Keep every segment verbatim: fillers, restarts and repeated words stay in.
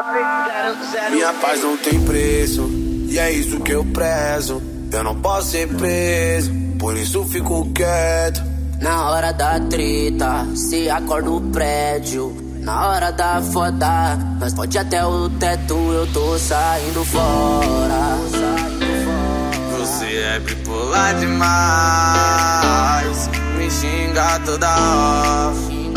Minha paz não tem preço, e é isso que eu prezo. Eu não posso ser preso, por isso fico quieto. Na hora da treta, se acorda o prédio. Na hora da foda, nós pode até o teto. Eu tô saindo fora. Você é bipolar demais, me xinga toda hora.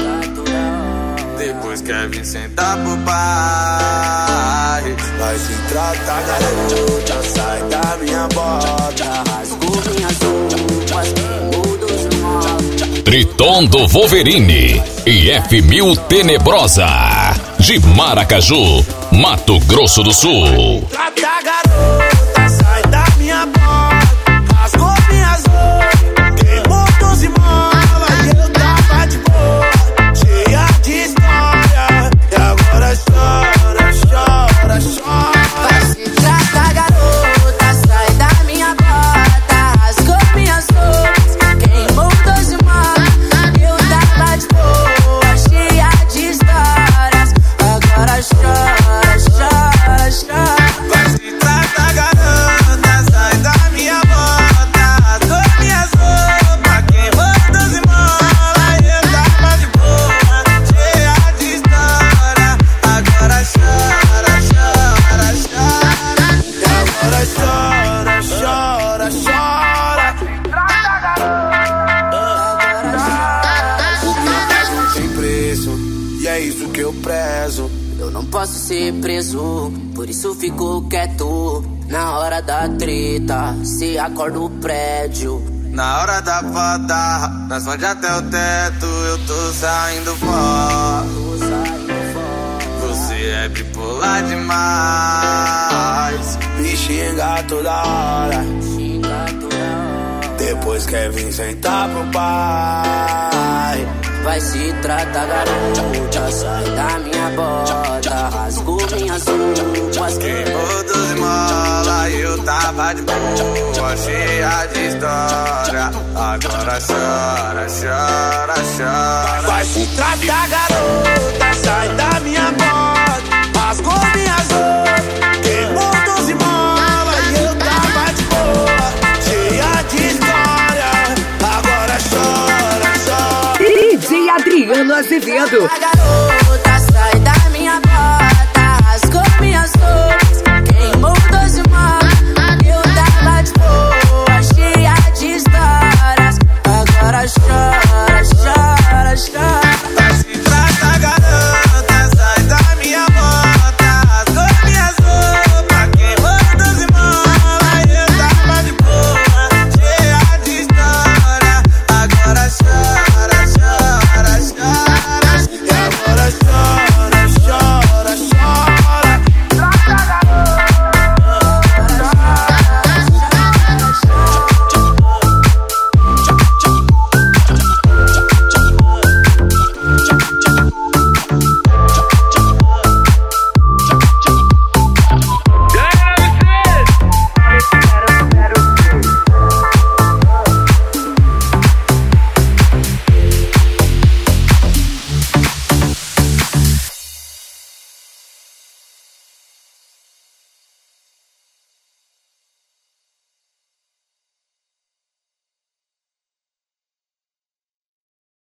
Depois quer vir sentar pro pai. Vai se tratar, garota, sai da minha bota. Rasgou minhas roupas, queimou dos móveis. Triton do Wolverine e F mil Tenebrosa, de Maracaju, Mato Grosso do Sul. Trata, garota, sai da minha bota. Rasgou minhas roupas, queimou dos imóveis. E eu tava de boa, cheia de história. E agora chora, chora, chora. Vai se tratar, garota, sai da minha bota. Rasgou minhas roupas, queimou dos imóveis. Eu tava de boa, cheia de histórias. Agora chora, chora, chora. Vai se tratar, garota, sai da minha bota. Rasgou minhas roupas, queimou dos imóveis. Eu tava de boa, cheia de história. Agora chora, chora, chora. E agora chora, chora, chora. Não tem preço, e é isso que eu prezo. Eu não posso ser preso, por isso fico quieto. Na hora da treta, se acorda o prédio. Na hora da foda, nós pode até o teto. Eu tô saindo fora. Você é bipolar demais, me xinga toda hora. Depois quer vir sentar pro pai. Vai se tratar, garota, sai da minha bota. Rasgou minhas roupas, Queimou dos mola e eu tava de boa, cheia de história. Agora chora, chora, chora. Vai se tratar, garota, sai da minha bota. Rasgou minhas roupas, queimou dos mola e eu tava de boa, cheia de história. Agora chora, chora. D J Adriano Azevedo. garota.